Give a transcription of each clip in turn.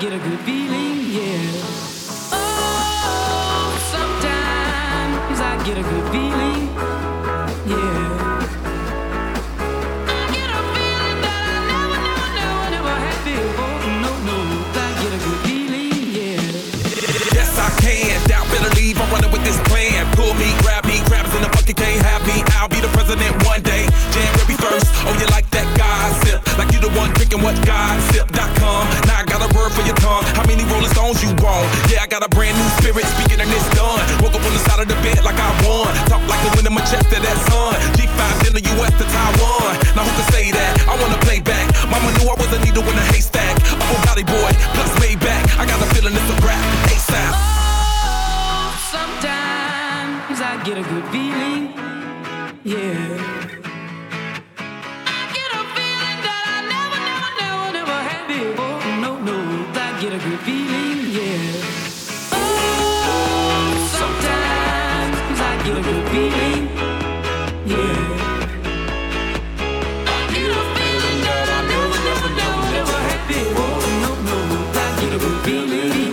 get a good feeling, yeah. Oh, sometimes I get a good feeling, yeah. I get a feeling that I never had before. No, I get a good feeling, yeah. Yes, I can. Doubt, better leave. I'm running with this plan. Pull me, grab us in the bucket, can't have me. I'll be the president one day. January 1st. Oh, you like that gossip? Like you the one drinking what gossip.com. Now I got a word for your tongue. How many Rolling Stones you want? Yeah, I got a brand new spirit speaking and it's done. Woke up on the side of the bed like I won. Talk like the wind in my chest to that sun. G5 in the US to Taiwan. Now who can say that? I wanna play back. Mama knew I was a needle in a haystack. I'm a body boy, plus way back. I got a feeling it's a rap. ASAP. Oh, sometimes I get a good feeling, yeah. Get a good feeling, yeah. Oh, sometimes I get a good feeling, yeah. I get a feeling that I never had before. No, I get a good feeling.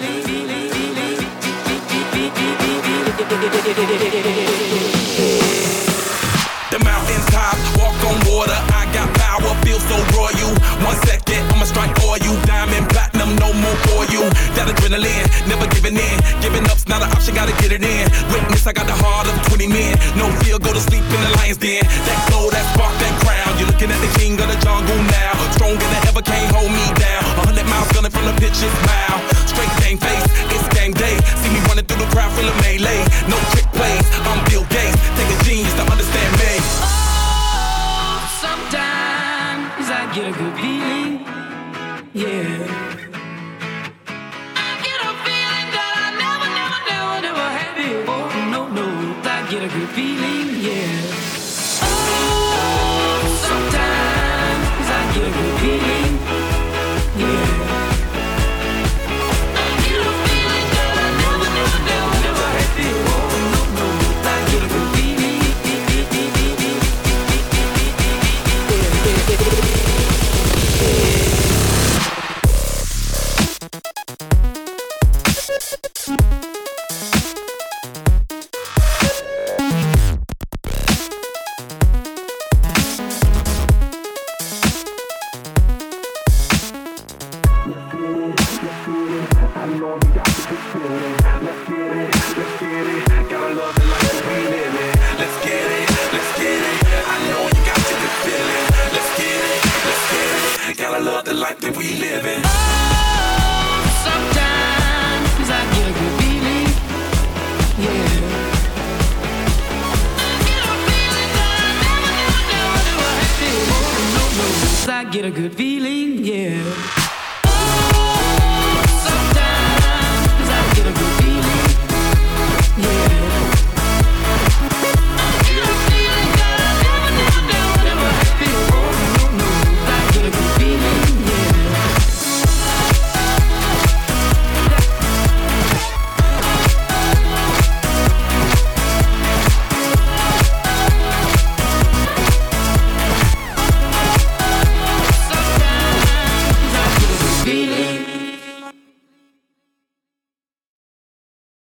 The mountaintop, walk on water. I got power, feel so royal. 1 second, I'ma strike for you. Diamond, platinum, no more for you. That adrenaline, never giving in. Giving up's not an option, gotta get it in. Witness, I got the heart of 20 men. No fear, go to sleep in the lion's den. That glow, that spark, that crown. You're looking at the king of the jungle now. Stronger than ever, can't hold me down. 100 miles gunning from the pitcher's mile. Straight game face, it's game day. See me running through the crowd, feeling melee. No trick plays, I'm Bill Gates. Take a genius to understand me. Oh, sometimes I get a good feeling, yeah. I get a feeling that I never had before. No, I get a good feeling, yeah. Oh, sometimes I get a good feeling, yeah. I get a feeling that I never had before. No, I get a good feeling. Love the life that we live in. Oh, sometimes I get a good feeling, yeah. I get a feeling that I never had before. No, I get a good feeling, yeah.